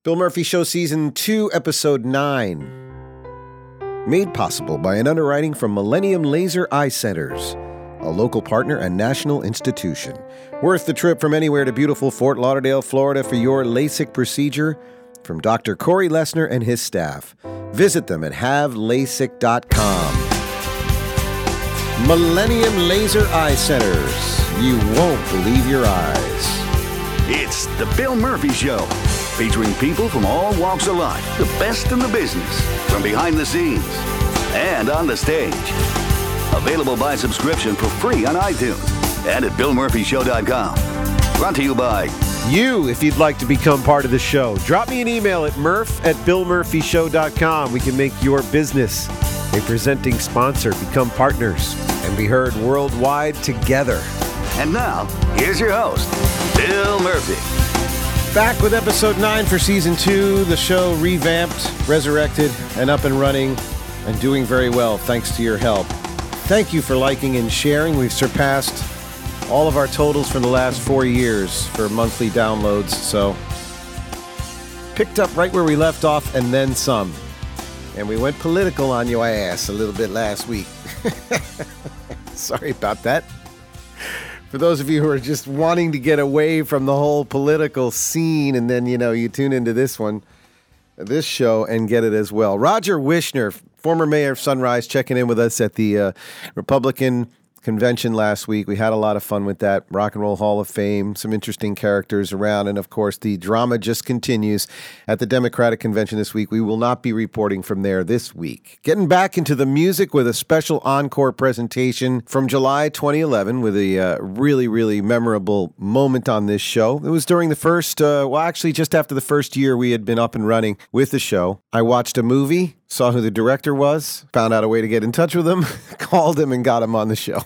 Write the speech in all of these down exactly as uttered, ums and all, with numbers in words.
Bill Murphy Show Season two, Episode nine. Made possible by an underwriting from Millennium Laser Eye Centers, a local partner and national institution. Worth the trip from anywhere to beautiful Fort Lauderdale, Florida for your LASIK procedure from Doctor Corey Lesnar and his staff. Visit them at have lasik dot com. Millennium Laser Eye Centers. You won't believe your eyes. It's The Bill Murphy Show, featuring people from all walks of life, the best in the business, from behind the scenes and on the stage. Available by subscription for free on iTunes and at bill murphy show dot com. Brought to you by you. If you'd like to become part of the show, drop me an email at murph at bill murphy show dot com. We can make your business a presenting sponsor, become partners, and be heard worldwide together. And now, here's your host, Bill Murphy. Back with episode nine for season two, the show revamped, resurrected, and up and running, and doing very well thanks to your help. Thank you for liking and sharing. We've surpassed all of our totals for the last four years for monthly downloads, so picked up right where we left off and then some. And we went political on your ass a little bit last week. Sorry about that. For those of you who are just wanting to get away from the whole political scene, and then, you know, you tune into this one, this show, and get it as well. Roger Wishner, former mayor of Sunrise, checking in with us at the uh, Republican convention last week. We had a lot of fun with that. Rock and Roll Hall of Fame, some interesting characters around, and of course the drama just continues at the Democratic convention this week. We will not be reporting from there this week. Getting back into the music with a special encore presentation from July twenty eleven with a uh, really, really memorable moment on this show. It was during the first, uh, well actually just after the first year we had been up and running with the show. I watched a movie, saw who the director was, found out a way to get in touch with him, called him, and got him on the show.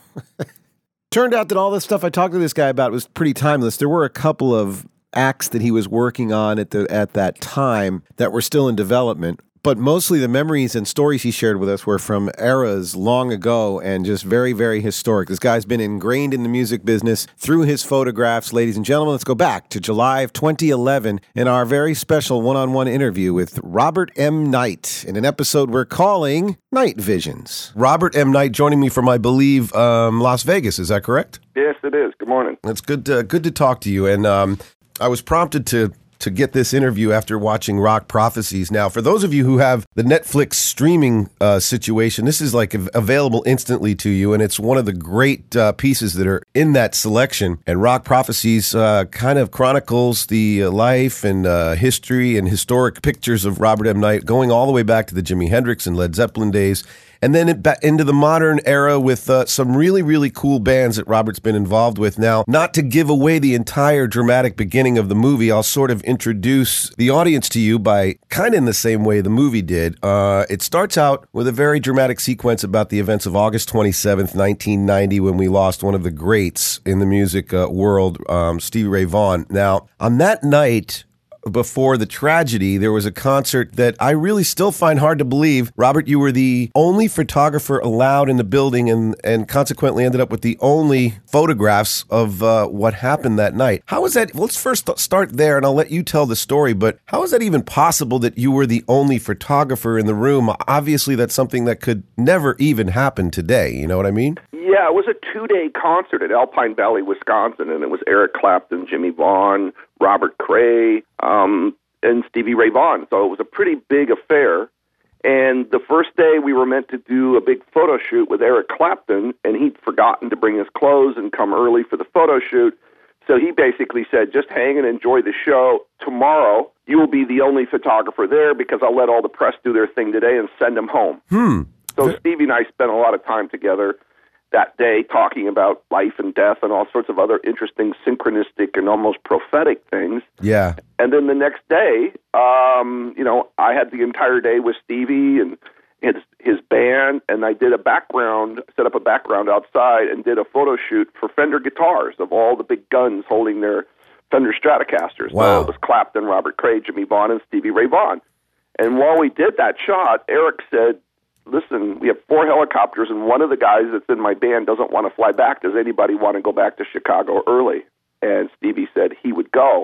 Turned out that all the stuff I talked to this guy about was pretty timeless. There were a couple of acts that he was working on at the at that time that were still in development, but mostly the memories and stories he shared with us were from eras long ago and just very, very historic. This guy's been ingrained in the music business through his photographs. Ladies and gentlemen, let's go back to July of twenty eleven in our very special one-on-one interview with Robert M. Knight in an episode we're calling Night Visions. Robert M. Knight joining me from, I believe, um, Las Vegas. Is that correct? Yes, it is. Good morning. It's good to, good to talk to you. And um, I was prompted to to get this interview after watching Rock Prophecies. Now, for those of you who have the Netflix streaming uh, situation, this is like available instantly to you, and it's one of the great uh, pieces that are in that selection. And Rock Prophecies uh, kind of chronicles the uh, life and uh, history and historic pictures of Robert M. Knight, going all the way back to the Jimi Hendrix and Led Zeppelin days, and then it back into the modern era with uh, some really, really cool bands that Robert's been involved with. Now, not to give away the entire dramatic beginning of the movie, I'll sort of introduce the audience to you by kind of in the same way the movie did. Uh, it starts out with a very dramatic sequence about the events of August twenty-seventh, nineteen ninety, when we lost one of the greats in the music uh, world, um, Stevie Ray Vaughan. Now, on that night, before the tragedy, there was a concert that I really still find hard to believe. Robert, you were the only photographer allowed in the building and, and consequently ended up with the only photographs of uh, what happened that night. How is that? Let's first start there, and I'll let you tell the story, but how is that even possible that you were the only photographer in the room? Obviously, that's something that could never even happen today. You know what I mean? Yeah, it was a two-day concert at Alpine Valley, Wisconsin, and it was Eric Clapton, Jimmy Vaughan, Robert Cray, um, and Stevie Ray Vaughan. So it was a pretty big affair. And the first day we were meant to do a big photo shoot with Eric Clapton, and he'd forgotten to bring his clothes and come early for the photo shoot. So he basically said, just hang and enjoy the show. Tomorrow, you will be the only photographer there because I'll let all the press do their thing today and send them home. Hmm. So Stevie and I spent a lot of time together that day talking about life and death and all sorts of other interesting synchronistic and almost prophetic things. Yeah. And then the next day, um, you know, I had the entire day with Stevie and his, his band, and I did a background, set up a background outside and did a photo shoot for Fender guitars of all the big guns holding their Fender Stratocasters. Wow. So it was Clapton, Robert Cray, Jimmy Vaughan, and Stevie Ray Vaughan. And while we did that shot, Eric said, listen, we have four helicopters, and one of the guys that's in my band doesn't want to fly back. Does anybody want to go back to Chicago early? And Stevie said he would go.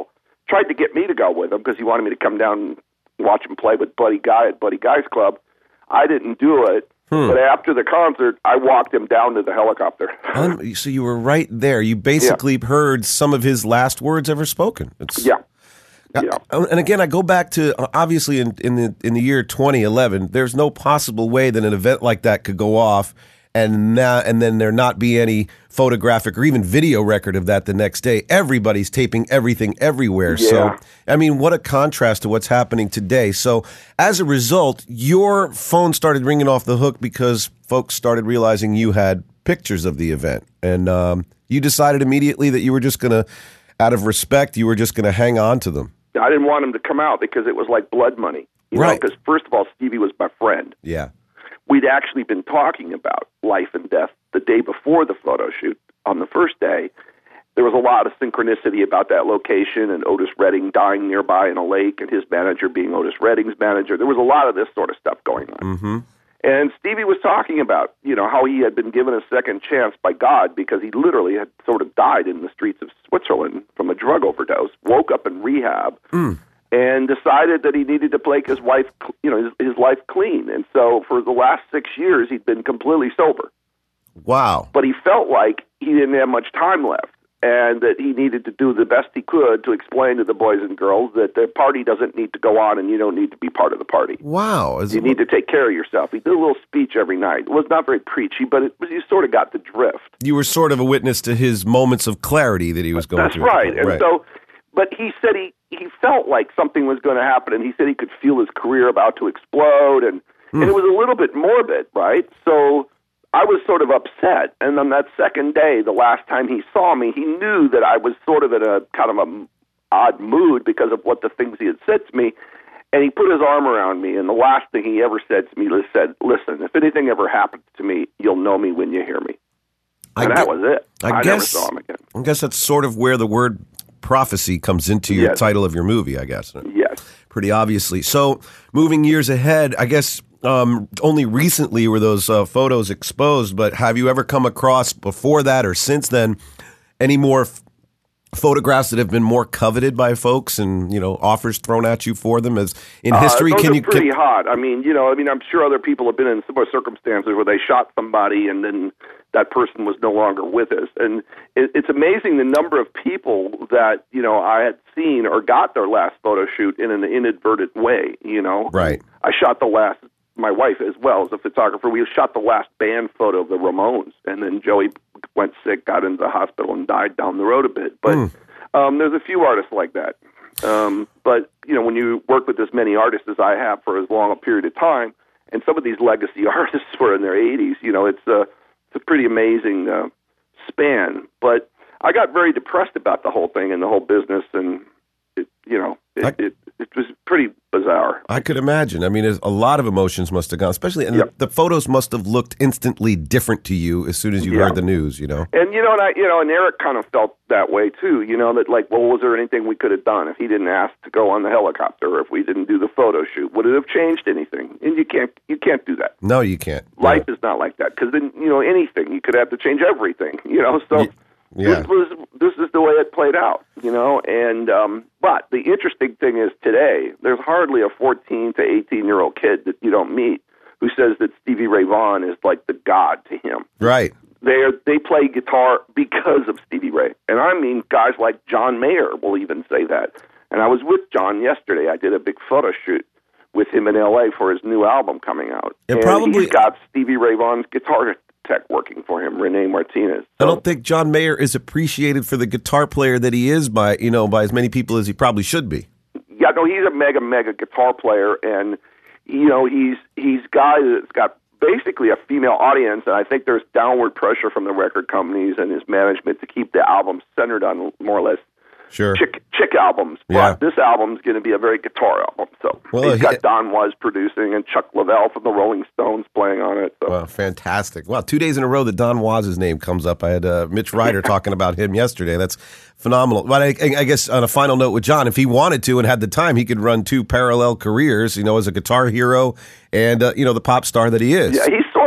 tried to get me to go with him because he wanted me to come down and watch him play with Buddy Guy at Buddy Guy's Club. I didn't do it. Hmm. But after the concert, I walked him down to the helicopter. Um, so you were right there. You basically yeah. heard some of his last words ever spoken. It's, yeah. yeah. And again, I go back to, obviously, in, in the in the year twenty eleven, there's no possible way that an event like that could go off and now, and then there not be any photographic or even video record of that the next day. Everybody's taping everything everywhere. Yeah. So, I mean, what a contrast to what's happening today. So, as a result, your phone started ringing off the hook because folks started realizing you had pictures of the event. And um, you decided immediately that you were just going to, out of respect, you were just going to hang on to them. I didn't want him to come out because it was like blood money. You right. Because, first of all, Stevie was my friend. Yeah. We'd actually been talking about life and death the day before the photo shoot. On the first day, there was a lot of synchronicity about that location and Otis Redding dying nearby in a lake and his manager being Otis Redding's manager. There was a lot of this sort of stuff going on. Mm-hmm. And Stevie was talking about, you know, how he had been given a second chance by God because he literally had sort of died in the streets of Switzerland from a drug overdose, woke up in rehab, mm. and decided that he needed to make his wife, you know, his, his life clean. And so for the last six years, he'd been completely sober. Wow. But he felt like he didn't have much time left and that he needed to do the best he could to explain to the boys and girls that the party doesn't need to go on and you don't need to be part of the party. Wow. Is you it... need to take care of yourself. He did a little speech every night. It was not very preachy, but it was, you sort of got the drift. You were sort of a witness to his moments of clarity that he was going That's through. That's right. And right. so, but he said he, he felt like something was going to happen, and he said he could feel his career about to explode, and, mm. and it was a little bit morbid, right? So I was sort of upset, and on that second day, the last time he saw me, he knew that I was sort of in a kind of a odd mood because of what the things he had said to me, and he put his arm around me, and the last thing he ever said to me was, said, listen, if anything ever happens to me, you'll know me when you hear me. And I that gu- was it. I, I guess, never saw him again. I guess that's sort of where the word prophecy comes into your yes. title of your movie, I guess. Yes. Pretty obviously. So moving years ahead, I guess um, only recently were those uh, photos exposed, but have you ever come across before that or since then any more f- photographs that have been more coveted by folks and, you know, offers thrown at you for them as in history? Uh, those can are you pretty can... hot. I mean, you know, I mean, I'm sure other people have been in similar circumstances where they shot somebody and then that person was no longer with us. And it, it's amazing the number of people that, you know, I had seen or got their last photo shoot in an inadvertent way, you know. Right. I shot the last, my wife as well as a photographer, we shot the last band photo of the Ramones, and then Joey went sick, got into the hospital, and died down the road a bit. But mm. um, there's a few artists like that. Um, but, you know, when you work with as many artists as I have for as long a period of time, and some of these legacy artists were in their eighties, you know, it's a, it's a pretty amazing uh, span. But I got very depressed about the whole thing and the whole business, and, it, you know, it, I, it, it was pretty bizarre. I could imagine. I mean, a lot of emotions must have gone, especially, and yep. the, the photos must have looked instantly different to you as soon as you yeah. heard the news, you know? And, you know, and I, you know, and Eric kind of felt that way, too, you know, that, like, well, was there anything we could have done if he didn't ask to go on the helicopter or if we didn't do the photo shoot? Would it have changed anything? And you can't, you can't do that. No, you can't. Life no. is not like that, because then, you know, anything, you could have to change everything, you know, so... Y- Yeah. This was this is the way it played out, you know. And um, but the interesting thing is today there's hardly a fourteen to eighteen year old kid that you don't meet who says that Stevie Ray Vaughan is like the god to him. Right. They are they play guitar because of Stevie Ray, and I mean guys like John Mayer will even say that. And I was with John yesterday. I did a big photo shoot with him in L A for his new album coming out. It and probably he's got Stevie Ray Vaughan's guitar tech working for him, Renee Martinez. So, I don't think John Mayer is appreciated for the guitar player that he is by, you know, by as many people as he probably should be. Yeah, no, he's a mega, mega guitar player, and, you know, he's he's a guy that's got basically a female audience, and I think there's downward pressure from the record companies and his management to keep the album centered on more or less Sure. chick chick albums, but yeah. this album's going to be a very guitar album. So well, he's got he, Don Was producing and Chuck Leavell from the Rolling Stones playing on it. So. Well, fantastic. Well, two days in a row that Don Was's name comes up. I had uh, Mitch Ryder talking about him yesterday. That's phenomenal. But I, I guess on a final note with John, if he wanted to and had the time, he could run two parallel careers, you know, as a guitar hero and, uh, you know, the pop star that he is. Yeah, he's sort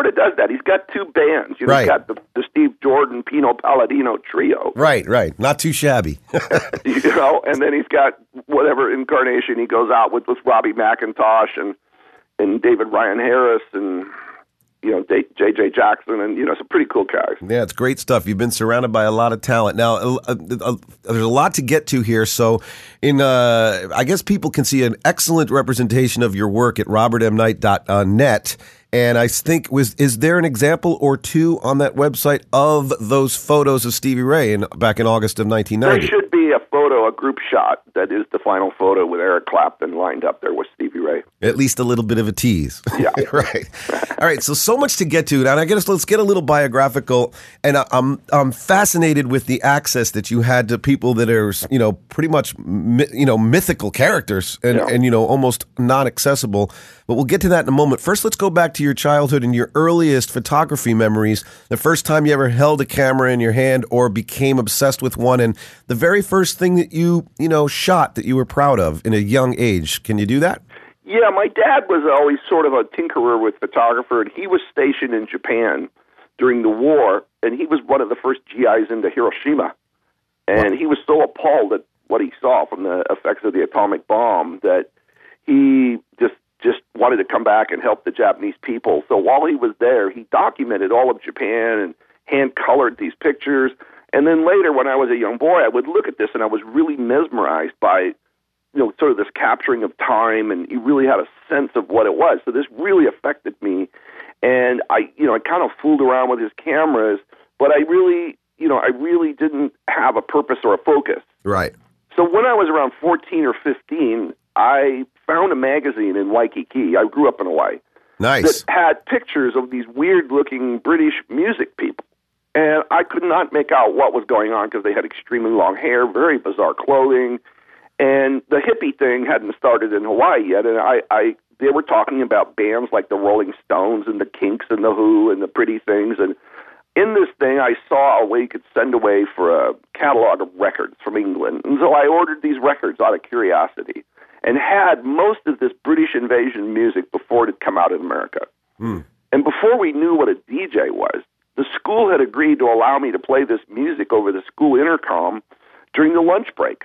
of does that. He's got two bands. You know, Right. He's got the, the Steve Jordan, Pino Palladino trio. Right, right. Not too shabby. You know, and then he's got whatever incarnation he goes out with with Robbie McIntosh and and David Ryan Harris and, you know, J J Jackson, and, you know, some pretty cool guys. Yeah, it's great stuff. You've been surrounded by a lot of talent. Now, uh, uh, uh, there's a lot to get to here. So, in uh, I guess people can see an excellent representation of your work at robert m knight dot net. And I think, was is there an example or two on that website of those photos of Stevie Ray in, back in August of nineteen ninety? There should be a photo, a group shot, that is the final photo with Eric Clapton lined up there with Stevie Ray. At least a little bit of a tease. Yeah. Right. All right. So, so much to get to. Now, I guess let's get a little biographical. And I- I'm I'm fascinated with the access that you had to people that are, you know, pretty much, mi- you know, mythical characters and, Yeah. and, you know, almost non-accessible. But we'll get to that in a moment. First, let's go back to your childhood and your earliest photography memories. The first time you ever held a camera in your hand or became obsessed with one, and the very first thing that you, you know, shot that you were proud of in a young age. Can you do that? Yeah, my dad was always sort of a tinkerer with photographer, and he was stationed in Japan during the war, and he was one of the first G Is into Hiroshima. And he was so appalled at what he saw from the effects of the atomic bomb that he just just wanted to come back and help the Japanese people. So while he was there, he documented all of Japan and hand-colored these pictures. And then later, when I was a young boy, I would look at this, and I was really mesmerized by, you know, sort of this capturing of time, and he really had a sense of what it was. So this really affected me. And I, you know, I kind of fooled around with his cameras, but I really, you know, I really didn't have a purpose or a focus. Right. So when I was around fourteen or fifteen, I found a magazine in Waikiki. I grew up in Hawaii. Nice. That had pictures of these weird-looking British music people. And I could not make out what was going on because they had extremely long hair, very bizarre clothing, and the hippie thing hadn't started in Hawaii yet. And I, I, they were talking about bands like the Rolling Stones and the Kinks and the Who and the Pretty Things. And in this thing, I saw a way you could send away for a catalog of records from England. And so I ordered these records out of curiosity and had most of this British invasion music before it had come out in America. Hmm. And before we knew what a D J was, the school had agreed to allow me to play this music over the school intercom during the lunch break.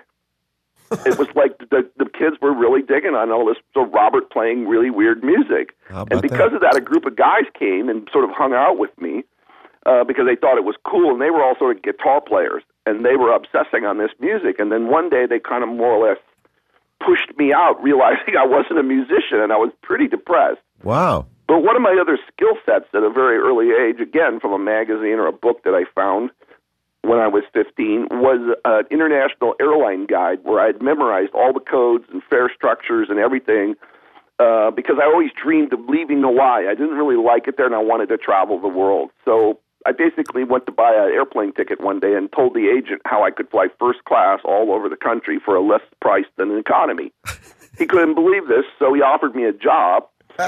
It was like the, the kids were really digging on all this, so Robert playing really weird music. How about And because that? of that, a group of guys came and sort of hung out with me uh, because they thought it was cool, and they were all sort of guitar players, and they were obsessing on this music. And then one day they kind of more or less pushed me out, realizing I wasn't a musician, and I was pretty depressed. Wow. But one of my other skill sets at a very early age, again from a magazine or a book that I found when I was fifteen, was an international airline guide where I had memorized all the codes and fare structures and everything uh, because I always dreamed of leaving Hawaii. I didn't really like it there, and I wanted to travel the world. So I basically went to buy an airplane ticket one day and told the agent how I could fly first class all over the country for a less price than an economy. He couldn't believe this, so he offered me a job.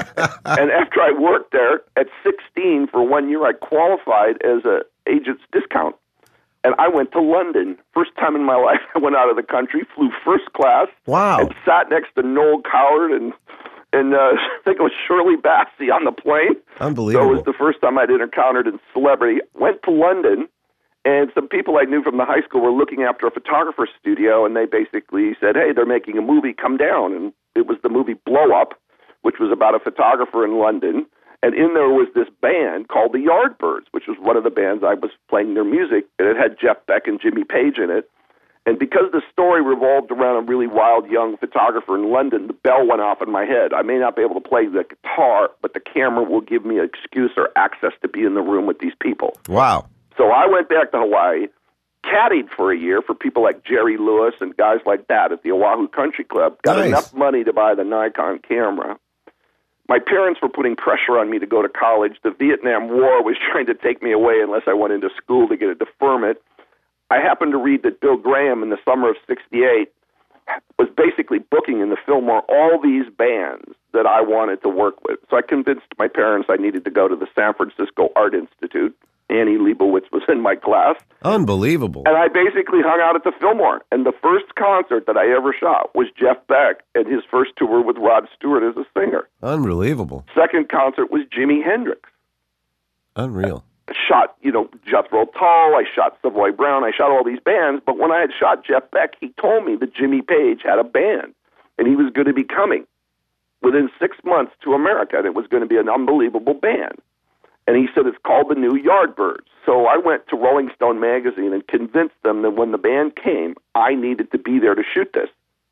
And after I worked there at sixteen for one year, I qualified as an agent's discount. And I went to London. First time in my life I went out of the country, flew first class, Wow. and sat next to Noel Coward and, and uh, I think it was Shirley Bassey on the plane. Unbelievable. So it was the first time I'd encountered a celebrity. Went to London, and some people I knew from the high school were looking after a photographer studio, and they basically said, hey, they're making a movie, come down. And it was the movie Blow Up, which was about a photographer in London. And in there was this band called the Yardbirds, which was one of the bands I was playing their music, and it had Jeff Beck and Jimmy Page in it. And because the story revolved around a really wild young photographer in London, the bell went off in my head. I may not be able to play the guitar, but the camera will give me an excuse or access to be in the room with these people. Wow. So I went back to Hawaii, caddied for a year for people like Jerry Lewis and guys like that at the Oahu Country Club, got Nice. enough money to buy the Nikon camera. My parents were putting pressure on me to go to college. The Vietnam War was trying to take me away unless I went into school to get a deferment. I happened to read that Bill Graham in the summer of sixty-eight was basically booking in the Fillmore all these bands that I wanted to work with. So I convinced my parents I needed to go to the San Francisco Art Institute. Annie Leibovitz was in my class. Unbelievable. And I basically hung out at the Fillmore. And the first concert that I ever shot was Jeff Beck and his first tour with Rod Stewart as a singer. Unbelievable. Second concert was Jimi Hendrix. Unreal. I shot, you know, Jethro Tull, I shot Savoy Brown, I shot all these bands, but when I had shot Jeff Beck, he told me that Jimmy Page had a band, and he was going to be coming within six months to America, and it was going to be an unbelievable band. And he said, it's called the New Yardbirds. So I went to Rolling Stone magazine and convinced them that when the band came, I needed to be there to shoot this.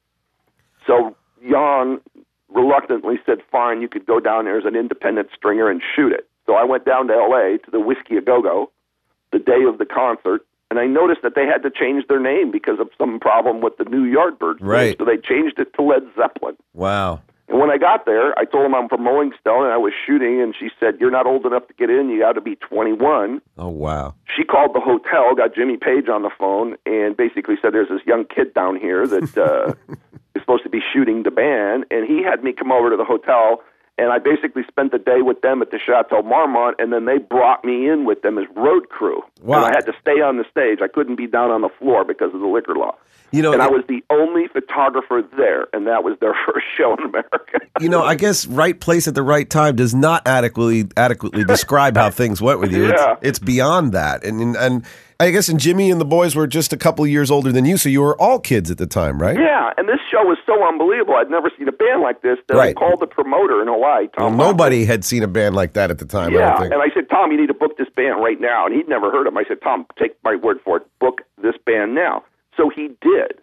So Jan reluctantly said, fine, you could go down there as an independent stringer and shoot it. So I went down to L A to the Whiskey A Go-Go the day of the concert, and I noticed that they had to change their name because of some problem with the New Yardbirds. Right. So they changed it to Led Zeppelin. Wow. And when I got there, I told them I'm from Rolling Stone, and I was shooting, and she said, you're not old enough to get in. You got to be twenty-one. Oh, wow. She called the hotel, got Jimmy Page on the phone, and basically said, there's this young kid down here that uh, is supposed to be shooting the band, and he had me come over to the hotel, and I basically spent the day with them at the Chateau Marmont, and then they brought me in with them as road crew. Wow. And I had to stay on the stage. I couldn't be down on the floor because of the liquor law. You know, and I was the only photographer there, and that was their first show in America. You know, I guess right place at the right time does not adequately adequately describe how things went with you. Yeah. It's, it's beyond that. And and I guess and Jimmy and the boys were just a couple of years older than you, so you were all kids at the time, right? Yeah, and this show was so unbelievable. I'd never seen a band like this that Right. I called the promoter in Hawaii, Tom. Well, nobody had seen a band like that at the time, I Yeah, don't think. and I said, Tom, you need to book this band right now. And he'd never heard of them. I said, Tom, take my word for it. Book this band now. So he did.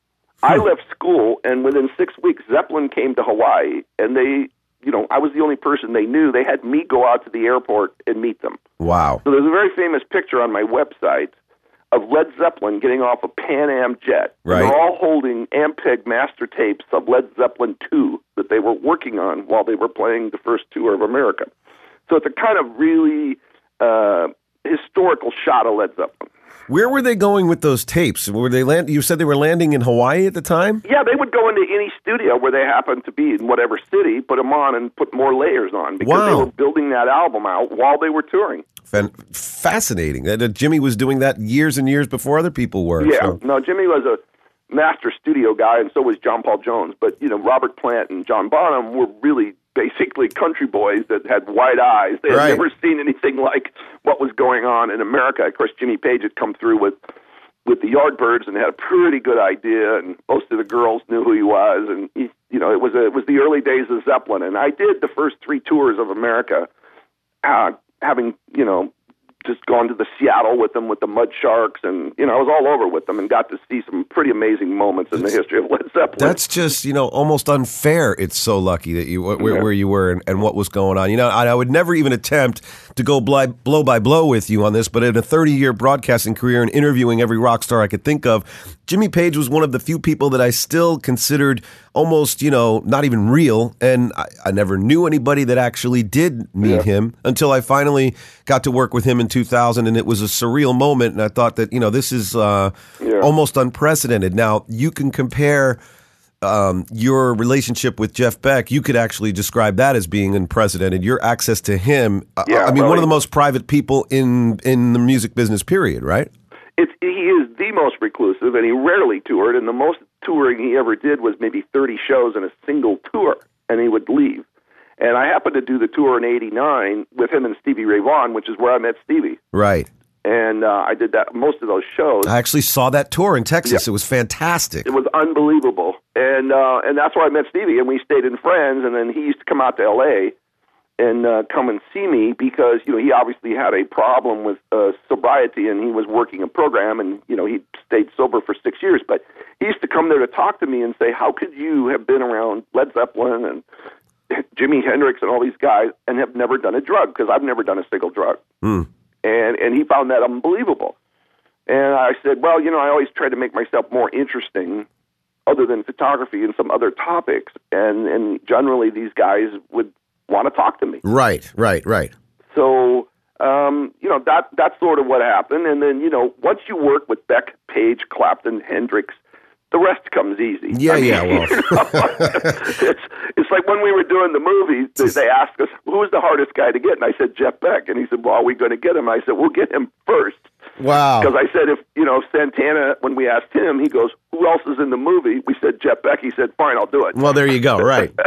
I left school, and within six weeks, Zeppelin came to Hawaii, and they, you know, I was the only person they knew. They had me go out to the airport and meet them. Wow. So there's a very famous picture on my website of Led Zeppelin getting off a Pan Am jet. Right. And they're all holding Ampeg master tapes of Led Zeppelin two that they were working on while they were playing the first tour of America. So it's a kind of really uh, historical shot of Led Zeppelin. Where were they going with those tapes? Were they land? You said they were landing in Hawaii at the time? Yeah, they would go into any studio where they happened to be in whatever city, put them on, and put more layers on because Wow. they were building that album out while they were touring. Fan- fascinating. That uh, Jimmy was doing that years and years before other people were. Yeah, so. no, Jimmy was a master studio guy, and so was John Paul Jones. But, you know, Robert Plant and John Bonham were really basically country boys that had wide eyes. They had Right. never seen anything like what was going on in America. Of course, Jimmy Page had come through with with the Yardbirds and had a pretty good idea, and most of the girls knew who he was. And, he, you know, it was, a, it was the early days of Zeppelin. And I did the first three tours of America, uh, having, you know, just gone to the Seattle with them with the Mud Sharks, and you know I was all over with them and got to see some pretty amazing moments in the history of Led Zeppelin. That's just, you know, almost unfair. It's so lucky that you where, Yeah. where you were and, and what was going on. You know, I, I would never even attempt to go bli- blow by blow with you on this, but in a thirty-year broadcasting career and interviewing every rock star I could think of, Jimmy Page was one of the few people that I still considered almost, you know, not even real. And I, I never knew anybody that actually did meet Yeah. him until I finally got to work with him in two thousand, and it was a surreal moment. And I thought that, you know, this is uh, Yeah. almost unprecedented. Now, you can compare um, your relationship with Jeff Beck. You could actually describe that as being unprecedented. Your access to him, uh, Yeah, I mean, well, one of the he- most private people in in the music business, period, right? It's, he is the most reclusive, and he rarely toured, and the most touring he ever did was maybe thirty shows in a single tour, and he would leave. And I happened to do the tour in eighty-nine with him and Stevie Ray Vaughan, which is where I met Stevie. Right. And uh, I did that most of those shows. I actually saw that tour in Texas. Yeah. It was fantastic. It was unbelievable. And uh, and that's where I met Stevie, and we stayed in friends, and then he used to come out to L A and uh, come and see me because, you know, he obviously had a problem with uh, sobriety, and he was working a program, and, you know, he stayed sober for six years. But he used to come there to talk to me and say, how could you have been around Led Zeppelin and Jimi Hendrix and all these guys and have never done a drug? Because I've never done a single drug. Mm. And and he found that unbelievable. And I said, well, you know, I always try to make myself more interesting other than photography and some other topics. And, and generally these guys would want to talk to me. Right, right, right. So, um, you know, that that's sort of what happened. And then, you know, once you work with Beck, Page, Clapton, Hendrix, the rest comes easy. Yeah, I mean, yeah, well. you know, it's, it's like when we were doing the movie, they, they asked us, who was the hardest guy to get? And I said, Jeff Beck. And he said, well, are we going to get him? I said, we'll get him first. Wow. Because I said, if, you know, Santana, when we asked him, he goes, who else is in the movie? We said, Jeff Beck. He said, fine, I'll do it. Well, there you go. Right.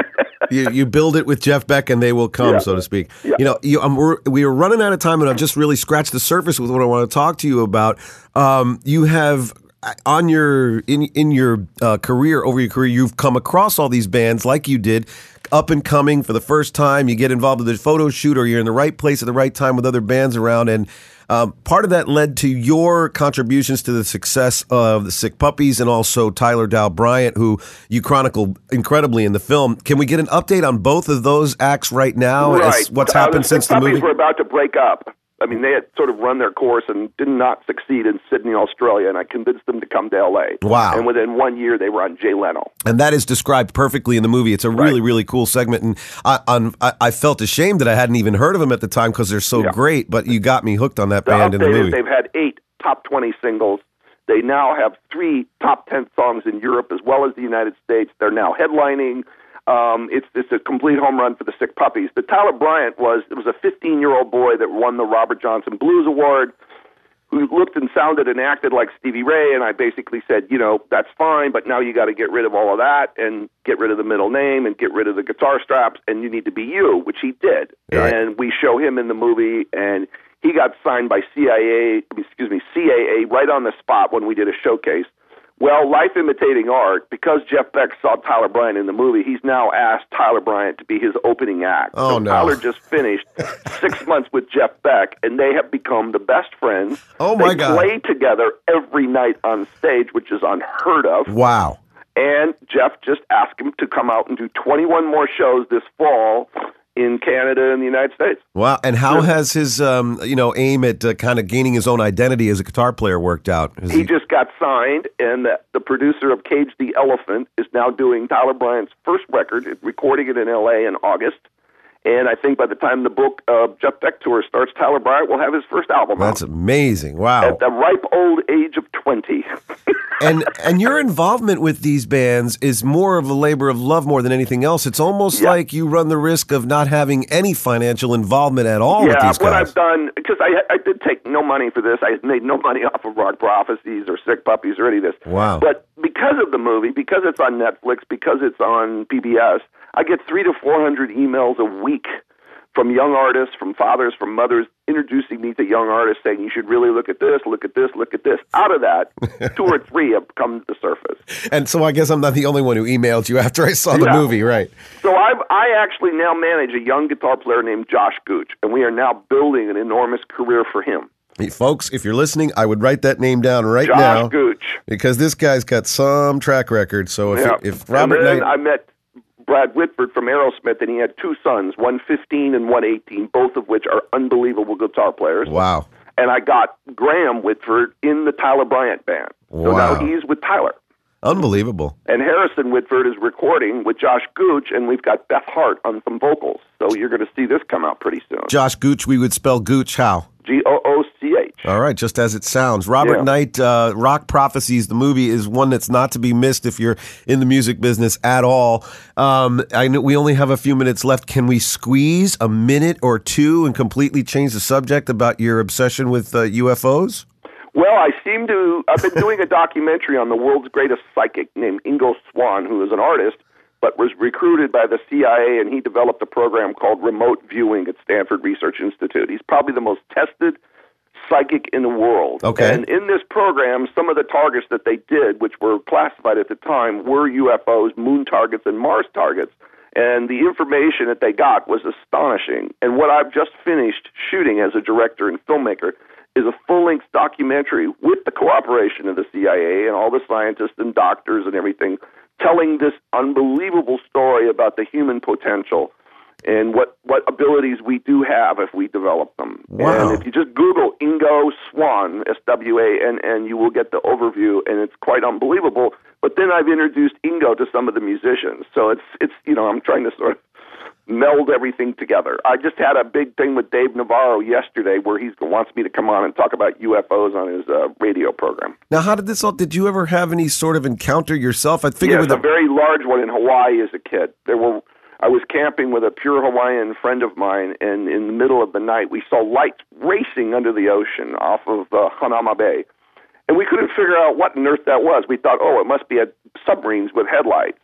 you, you build it with Jeff Beck and they will come, Yeah. so to speak. Yeah. You know, you, um, we're, we are running out of time, and I've just really scratched the surface with what I want to talk to you about. Um, you have on your in in your uh, career, over your career, you've come across all these bands like you did, up and coming for the first time. You get involved with a photo shoot, or you're in the right place at the right time with other bands around, and um, part of that led to your contributions to the success of the Sick Puppies and also Tyler Dow Bryant, who you chronicle incredibly in the film. Can we get an update on both of those acts right now? Right. As what's Uh, happened the since Sick the movie? Puppies were about to break up. I mean, they had sort of run their course and did not succeed in Sydney, Australia, and I convinced them to come to L A. Wow. And within one year, they were on Jay Leno. And that is described perfectly in the movie. It's a really, Right. really cool segment. And I, on, I, I felt ashamed that I hadn't even heard of them at the time because they're so Yeah. great, but you got me hooked on that The band in the update is movie. they've had eight top twenty singles. They now have three top ten songs in Europe as well as the United States. They're now headlining. Um, it's it's a complete home run for the Sick Puppies. The Tyler Bryant was it was a fifteen-year-old boy that won the Robert Johnson Blues Award, who looked and sounded and acted like Stevie Ray, and I basically said, you know, that's fine, but now you got to get rid of all of that and get rid of the middle name and get rid of the guitar straps, and you need to be you, which he did. Right. And we show him in the movie, and he got signed by C I A, excuse me, C A A right on the spot when we did a showcase. Well, life imitating art, because Jeff Beck saw Tyler Bryant in the movie, he's now asked Tyler Bryant to be his opening act. Oh, so no. Tyler just finished six months with Jeff Beck, and they have become the best friends. Oh, my they God. play together every night on stage, which is unheard of. Wow. And Jeff just asked him to come out and do twenty-one more shows this fall in Canada and the United States. Wow. And how has his, um, you know, aim at uh, kind of gaining his own identity as a guitar player worked out? Is He just got signed, and the, the producer of Cage the Elephant is now doing Tyler Bryant's first record, recording it in L A in August. And I think by the time the book uh, Jeff Beck tour starts, Tyler Bryant will have his first album That's out. amazing. Wow. At the ripe old age of twenty. and and your involvement with these bands is more of a labor of love more than anything else. It's almost Yeah. like you run the risk of not having any financial involvement at all with Yeah, these what guys. I've done, because I, I did take no money for this. I made no money off of Rock Prophecies or Sick Puppies or any of this. Wow. But because of the movie, because it's on Netflix, because it's on P B S, I get three to four hundred emails a week from young artists, from fathers, from mothers, introducing me to young artists, saying you should really look at this, look at this, look at this. Out of that, two or three have come to the surface. And so I guess I'm not the only one who emailed you after I saw the Yeah. movie, right? So I've, I actually now manage a young guitar player named Josh Gooch, and we are now building an enormous career for him. Hey, folks, if you're listening, I would write that name down right Josh now Gooch. because this guy's got some track record. So if Yeah. if Robert and then Knight, I met Brad Whitford from Aerosmith, and he had two sons, one fifteen and one eighteen, both of which are unbelievable guitar players. wow, And I got Graham Whitford in the Tyler Bryant band. So Wow. now he's with Tyler. unbelievable. And Harrison Whitford is recording with Josh Gooch, and we've got Beth Hart on some vocals. So you're going to see this come out pretty soon. Josh Gooch, we would spell Gooch how? G O O C H. All right, just as it sounds. Robert Yeah. Knight, uh, Rock Prophecies, the movie is one that's not to be missed if you're in the music business at all. Um, I know we only have a few minutes left. Can we squeeze a minute or two and completely change the subject about your obsession with uh, U F Os? Well, I seem to. I've been doing a documentary on the world's greatest psychic named Ingo Swann, who is an artist, but was recruited by the C I A, and he developed a program called Remote Viewing at Stanford Research Institute. He's probably the most tested psychic in the world. Okay. And in this program, some of the targets that they did, which were classified at the time, were U F Os, moon targets, and Mars targets. And the information that they got was astonishing. And what I've just finished shooting as a director and filmmaker is a full-length documentary with the cooperation of the C I A and all the scientists and doctors and everything, telling this unbelievable story about the human potential and what, what abilities we do have if we develop them. Wow. And if you just Google Ingo Swann, S W A N N, you will get the overview, and it's quite unbelievable. But then I've introduced Ingo to some of the musicians. So it's, it's you know, I'm trying to sort of meld everything together. I just had a big thing with Dave Navarro yesterday where he wants me to come on and talk about U F Os on his uh, radio program. Now, how did this all? Did you ever have any sort of encounter yourself? I figured Yes, with a the very large one in Hawaii as a kid. There were. I was camping with a pure Hawaiian friend of mine, and in the middle of the night, we saw lights racing under the ocean off of uh, Hanama Bay. And we couldn't figure out what on earth that was. We thought, oh, it must be a submarines with headlights.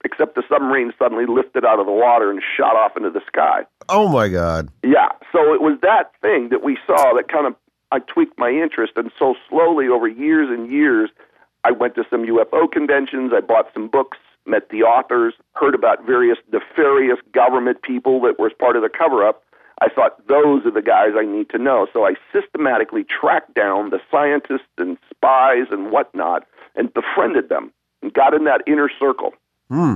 except the submarine suddenly lifted out of the water and shot off into the sky. Oh, my God. Yeah, so it was that thing that we saw that kind of, I tweaked my interest, and so slowly over years and years, I went to some U F O conventions, I bought some books, met the authors, heard about various nefarious government people that were part of the cover-up. I thought, those are the guys I need to know. So I systematically tracked down the scientists and spies and whatnot and befriended them and got in that inner circle. Hmm.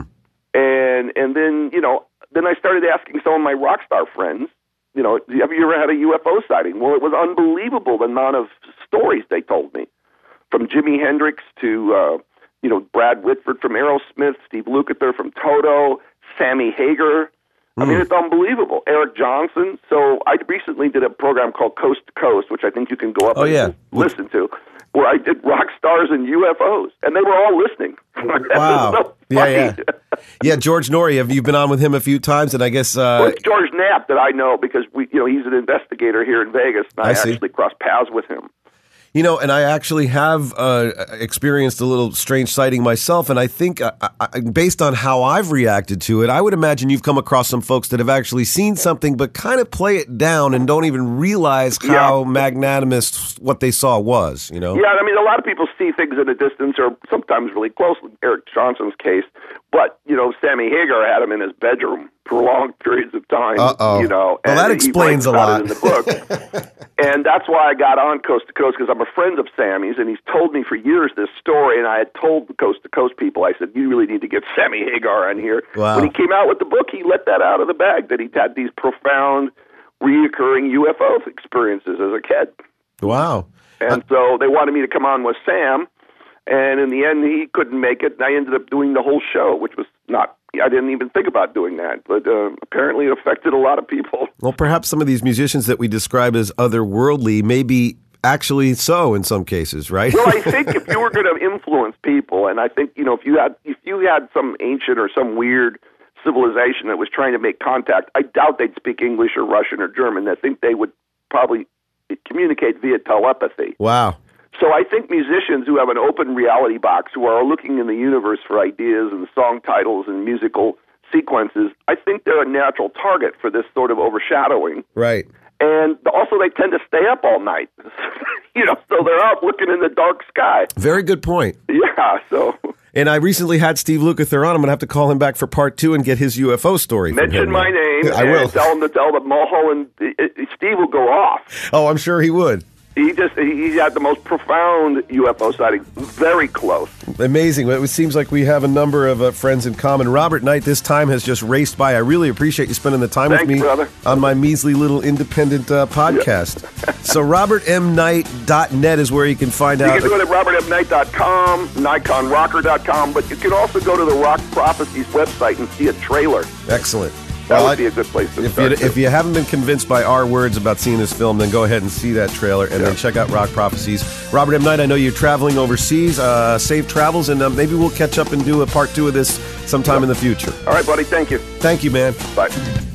And and then, you know, then I started asking some of my rock star friends, you know, have you ever had a U F O sighting? Well, it was unbelievable the amount of stories they told me, from Jimi Hendrix to, uh, you know, Brad Whitford from Aerosmith, Steve Lukather from Toto, Sammy Hagar. I mean, it's unbelievable. Eric Johnson. So I recently did a program called Coast to Coast, which I think you can go up oh, and yeah. listen to, where I did rock stars and U F Os, and they were all listening. Wow. So yeah, yeah. Yeah, George Norrie, have you been on with him a few times? And I guess... Uh, well, it's George Knapp that I know because we, you know, he's an investigator here in Vegas, and I, I see. actually crossed paths with him. You know, and I actually have uh, experienced a little strange sighting myself, and I think uh, I, based on how I've reacted to it, I would imagine you've come across some folks that have actually seen something but kind of play it down and don't even realize how Yeah. magnanimous what they saw was, you know? Yeah, I mean, a lot of people see things at a distance or sometimes really close, like Eric Johnson's case, but, you know, Sammy Hagar had him in his bedroom for long periods of time. Uh-oh. You know, Well, and that he explains writes a about lot. it in the book. And that's why I got on Coast to Coast, because I'm a friend of Sammy's, and he's told me for years this story, and I had told the Coast to Coast people, I said, you really need to get Sammy Hagar on here. Wow. When he came out with the book, he let that out of the bag, that he'd had these profound, reoccurring U F O experiences as a kid. Wow. And so they wanted me to come on with Sam, and in the end, he couldn't make it, and I ended up doing the whole show, which was not, I didn't even think about doing that, but uh, apparently it affected a lot of people. Well, perhaps some of these musicians that we describe as otherworldly may be actually so in some cases, right? Well, I think if you were going to influence people, and I think, you know, if you had if you had some ancient or some weird civilization that was trying to make contact, I doubt they'd speak English or Russian or German. I think they would probably communicate via telepathy. Wow. So I think musicians who have an open reality box, who are looking in the universe for ideas and song titles and musical sequences, I think they're a natural target for this sort of overshadowing. Right. And also they tend to stay up all night. You know, so they're out looking in the dark sky. Very good point. Yeah, so... And I recently had Steve Lukather on. I'm going to have to call him back for part two and get his U F O story from Mention him. my name. I and will. Tell him to tell the Mulholland. Steve will go off. Oh, I'm sure he would. He just he had the most profound U F O sighting, very close. Amazing. It seems like we have a number of uh, friends in common. Robert Knight, this time has just raced by. I really appreciate you spending the time Thanks, with me brother. on my measly little independent uh, podcast. Yeah. So robert m knight dot net is where you can find you out. You can go to robert m knight dot com, nikon rocker dot com, but you can also go to the Rock Prophecies website and see a trailer. Excellent. That well, would be a good place to if start. You, if you haven't been convinced by our words about seeing this film, then go ahead and see that trailer and yeah. then check out Rock Prophecies. Robert M. Knight, I know you're traveling overseas. Uh, safe travels, and uh, maybe we'll catch up and do a part two of this sometime yeah. in the future. All right, buddy. Thank you. Thank you, man. Bye.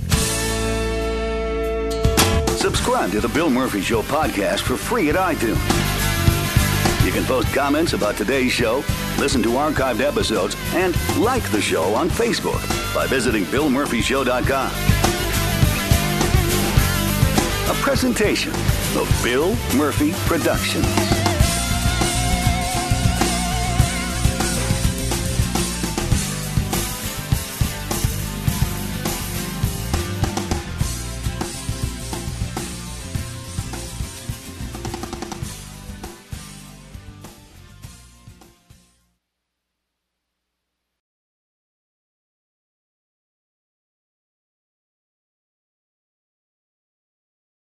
Subscribe to the Bill Murphy Show podcast for free at iTunes. You can post comments about today's show, listen to archived episodes, and like the show on Facebook by visiting bill murphy show dot com. A presentation of Bill Murphy Productions.